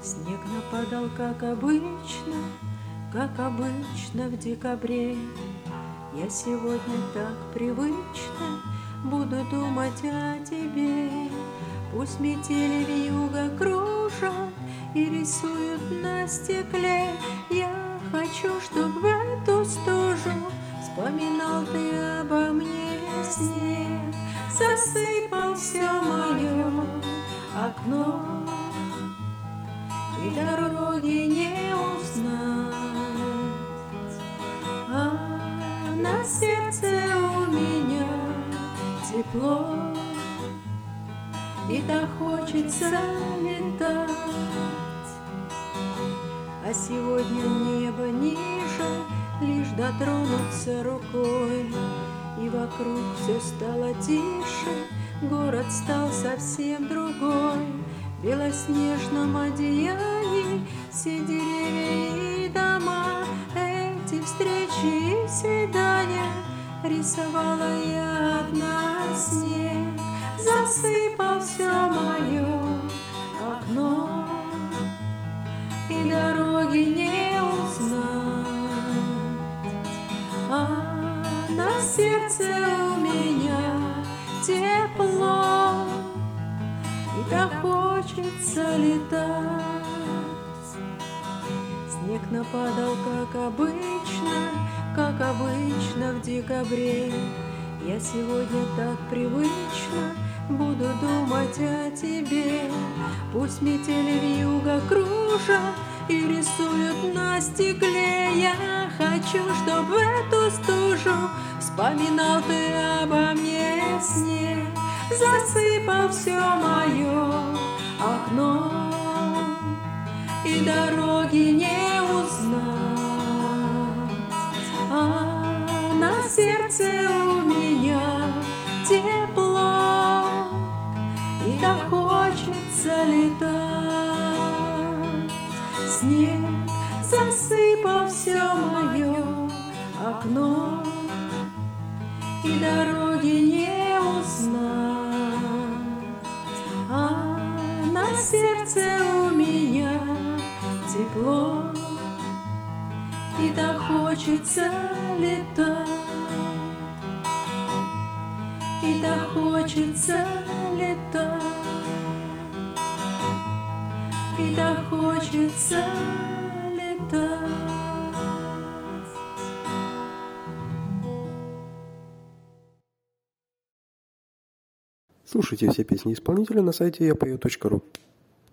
Снег нападал, как обычно в декабре. Я сегодня так привычно буду думать о тебе. Пусть метели вьюга кружат и рисуют на стекле. Я хочу, чтоб в эту стужу вспоминал ты обо мне. Снег засыпал все мое окно, и дороги не узнать, а на сердце у меня тепло, и так хочется летать. А сегодня небо ниже, лишь дотронуться рукой, и вокруг все стало тише, город стал совсем другой. В белоснежном одеянии все деревья и дома, эти встречи и свидания рисовала я одна. Снег засыпал все мое окно, и дороги не узнать, а на сердце у меня тепло, и так хочется летать. Снег нападал, как обычно в декабре. Я сегодня так привычно буду думать о тебе. Пусть метели вьюга кружат и рисуют на стекле. Я хочу, чтоб в эту стужу вспоминал ты обо мне. Снег засыпал все мое окно, и дороги не узнать, а на сердце у меня тепло, и так хочется летать. Снег засыпал все мое окно, и дороги не узнать, а на сердце у меня тепло, и так хочется летать, и так хочется летать, и так хочется летать. Слушайте все песни исполнителя на сайте yapою.ru.